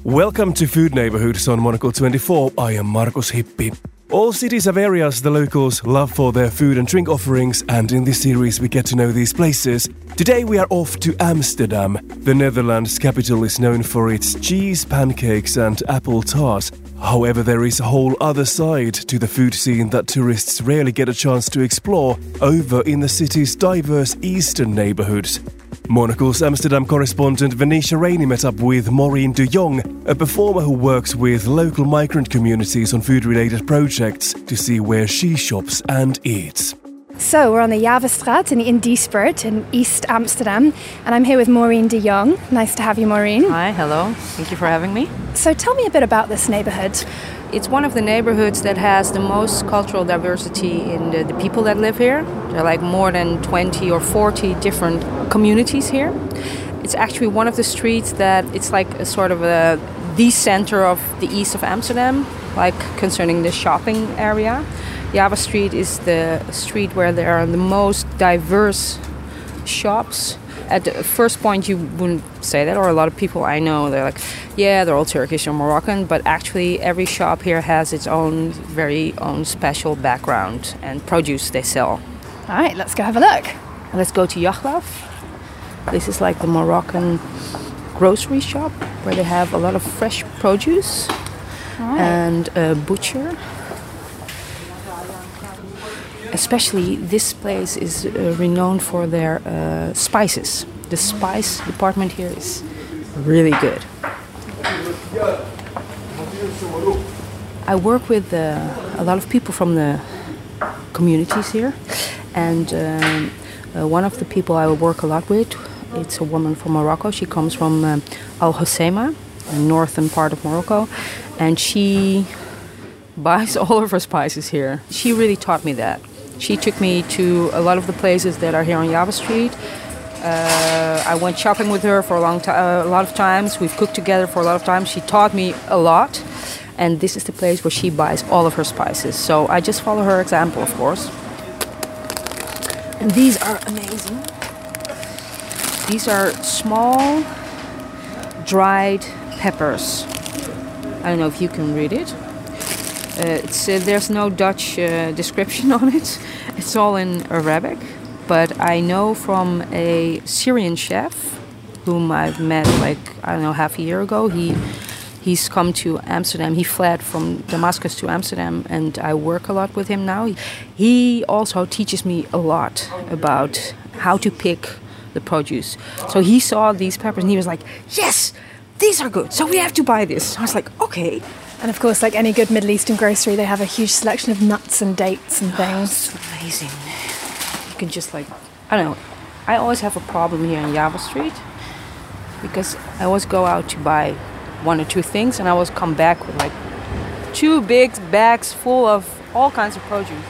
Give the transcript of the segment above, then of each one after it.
Welcome to Food Neighborhoods on Monocle 24. I am Markus Hippi. All cities have areas the locals love for their food and drink offerings, and in this series we get to know these places. Today we are off to Amsterdam. The Netherlands' capital is known for its cheese, pancakes and apple tart. However, there is a whole other side to the food scene that tourists rarely get a chance to explore over in the city's diverse eastern neighborhoods. Monocle's Amsterdam correspondent Venetia Rainey met up with Maureen de Jong, a performer who works with local migrant communities on food-related projects, to see where she shops and eats. So we're on the Javerstraat in Diesbert in East Amsterdam, and I'm here with Maureen de Jong. Nice to have you, Maureen. Hi, hello. Thank you for having me. So tell me a bit about this neighborhood. It's one of the neighborhoods that has the most cultural diversity in the people that live here. There are like more than 20 or 40 different communities here. It's actually one of the streets that it's like a sort of the center of the east of Amsterdam, like concerning the shopping area. Java Street is the street where there are the most diverse shops. At the first point you wouldn't say that, or a lot of people I know, they're like, yeah, they're all Turkish or Moroccan, but actually every shop here has its own very own special background and produce they sell. All right, let's go have a look. Let's go to Yaglaf. This is like the Moroccan grocery shop where they have a lot of fresh produce and a butcher. Especially this place is renowned for their spices. The spice department here is really good. I work with a lot of people from the communities here, and one of the people I work a lot with, it's a woman from Morocco. She comes from Al Hoceima, the northern part of Morocco, and she buys all of her spices here. She really taught me that. She took me to a lot of the places that are here on Java Street. I went shopping with her for a lot of times. We've cooked together for a lot of times. She taught me a lot. And this is the place where she buys all of her spices. So I just follow her example, of course. And these are amazing. These are small, dried peppers. I don't know if you can read it. There's no Dutch description on it. It's all in Arabic. But I know from a Syrian chef whom I've met half a year ago. He's come to Amsterdam. He fled from Damascus to Amsterdam, and I work a lot with him now. He also teaches me a lot about how to pick the produce. So he saw these peppers and he was like, yes, these are good. So we have to buy this. So I was like, okay. And of course, like any good Middle Eastern grocery, they have a huge selection of nuts and dates and things. It's amazing. You can just I don't know. I always have a problem here in Java Street because I always go out to buy one or two things and I always come back with 2 big bags full of all kinds of produce.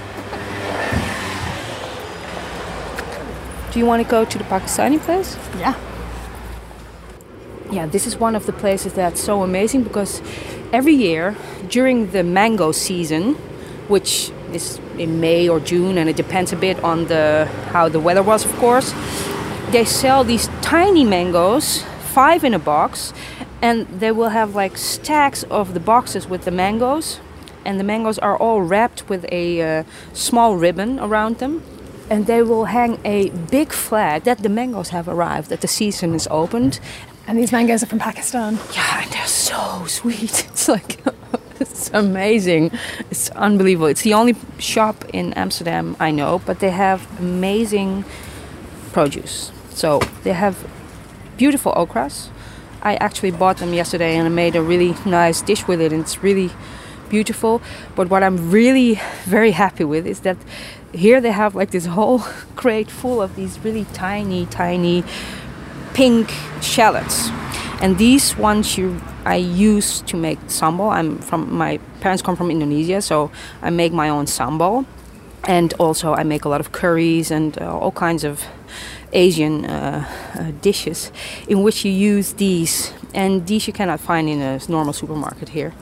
Do you want to go to the Pakistani place? Yeah. Yeah, this is one of the places that's so amazing because every year during the mango season, which is in May or June, and it depends a bit on how the weather was, of course, they sell these tiny mangoes, 5 in a box, and they will have stacks of the boxes with the mangoes, and the mangoes are all wrapped with a small ribbon around them. And they will hang a big flag that the mangoes have arrived, that the season is opened. And these mangoes are from Pakistan. Yeah, and they're so sweet. It's it's amazing. It's unbelievable. It's the only shop in Amsterdam I know, but they have amazing produce. So they have beautiful okras. I actually bought them yesterday and I made a really nice dish with it, and it's really beautiful. But what I'm really very happy with is that here they have this whole crate full of these really tiny pink shallots, and these ones I use to make sambal. My parents come from Indonesia, so I make my own sambal, and also I make a lot of curries and all kinds of Asian dishes in which you use these, and these you cannot find in a normal supermarket here.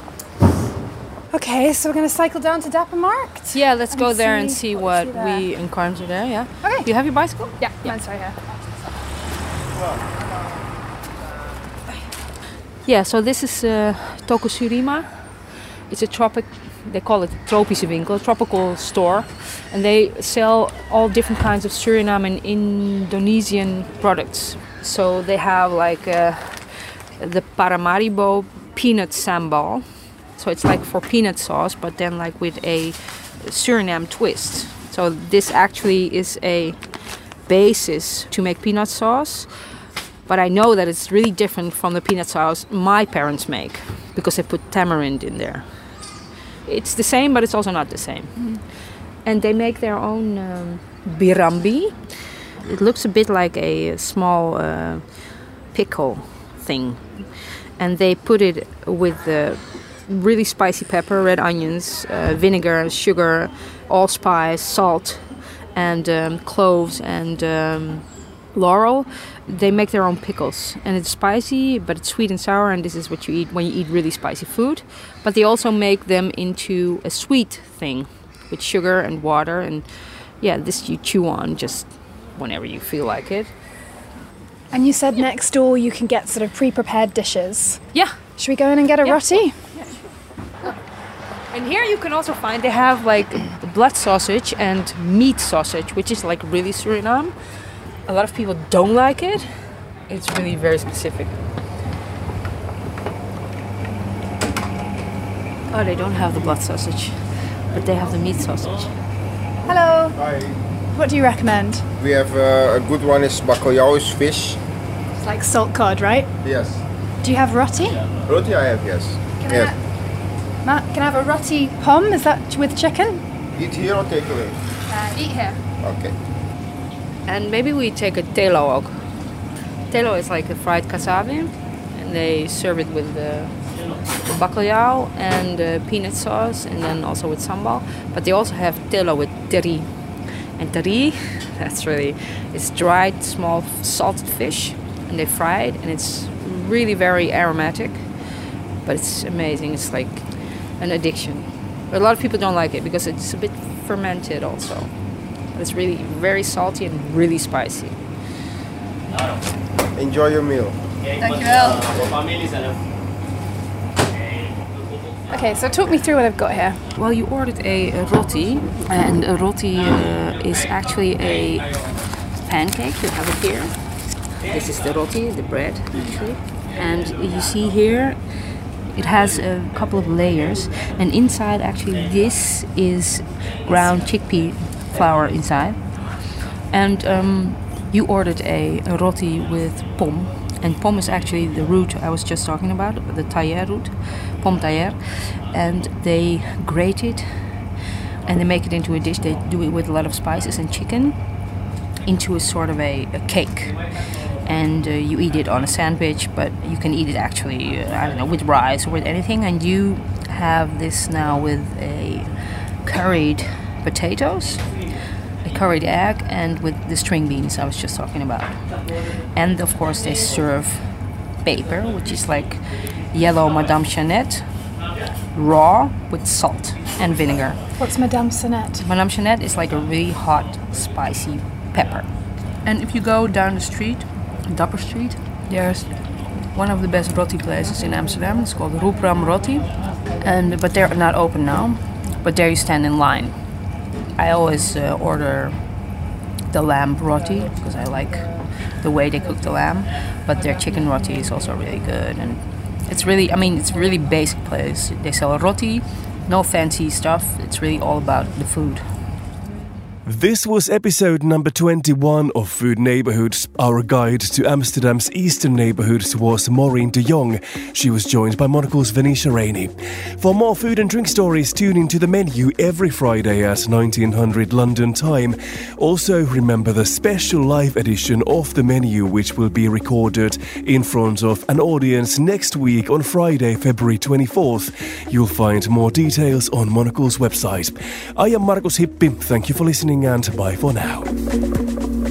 Okay, so we're going to cycle down to Dapper Markt? Yeah, let's go there and see what we encounter there, yeah. Okay. Do you have your bicycle? Yeah, mine's right here. Yeah, so this is Toko Surima. It's they call it tropische winkel, a tropical store. And they sell all different kinds of Suriname and Indonesian products. So they have like the Paramaribo peanut sambal. So it's like for peanut sauce, but then like with a Suriname twist. So this actually is a basis to make peanut sauce. But I know that it's really different from the peanut sauce my parents make because they put tamarind in there. It's the same, but it's also not the same. Mm. And they make their own birambi. It looks a bit like a small pickle thing. And they put it with really spicy pepper, red onions, vinegar, sugar, allspice, salt, and cloves and laurel. They make their own pickles, and it's spicy, but it's sweet and sour, and this is what you eat when you eat really spicy food. But they also make them into a sweet thing with sugar and water, and yeah, this you chew on just whenever you feel like it. And you said next door you can get sort of pre-prepared dishes. Yeah. Should we go in and get a roti? Yeah. And here you can also find, they have like blood sausage and meat sausage, which is like really Suriname. A lot of people don't like it. It's really very specific. Oh, they don't have the blood sausage, but they have the meat sausage. Hello. Hi. What do you recommend? We have a good one is bacalhau, is fish. It's like salt cod, right? Yes. Do you have roti? Roti I have, yes. Yes. Matt, can I have a roti pom? Is that with chicken? Eat here or take away? Eat here. Okay. And maybe we take a telo ook. Telo is like a fried cassave, and they serve it with the bacalhau and peanut sauce, and then also with sambal. But they also have telo with teri. And teri, it's dried small salted fish, and they fry it, and it's really very aromatic, but it's amazing. It's like an addiction. But a lot of people don't like it because it's a bit fermented also. But it's really very salty and really spicy. Enjoy your meal. Dankjewel. Okay, so talk me through what I've got here. Well, you ordered a roti, and a roti is actually a pancake. You have it here. This is the roti, the bread, actually. And you see here, it has a couple of layers, and inside actually this is ground chickpea flour inside. And you ordered a roti with pom, and pom is actually the root I was just talking about, the tayer root, pom tayer, and they grate it and they make it into a dish. They do it with a lot of spices and chicken into a sort of a cake. And you eat it on a sandwich, but you can eat it actually, with rice or with anything. And you have this now with a curried potatoes, a curried egg, and with the string beans I was just talking about. And of course they serve paper, which is like yellow Madame Jeanette, raw with salt and vinegar. What's Madame Jeanette? Madame Jeanette is like a really hot, spicy pepper. And if you go down the street, Dapper Street, there's one of the best roti places in Amsterdam. It's called Roepram Roti, but they're not open now. But there you stand in line. I always order the lamb roti because I like the way they cook the lamb. But their chicken roti is also really good, and it's really basic place. They sell a roti, no fancy stuff. It's really all about the food. This was episode number 21 of Food Neighborhoods. Our guide to Amsterdam's eastern neighborhoods was Maureen de Jong. She was joined by Monocle's Venetia Rainey. For more food and drink stories, tune into The Menu every Friday at 1900 London time. Also, remember the special live edition of The Menu, which will be recorded in front of an audience next week on Friday, February 24th. You'll find more details on Monocle's website. I am Markus Hippi. Thank you for listening, and bye for now.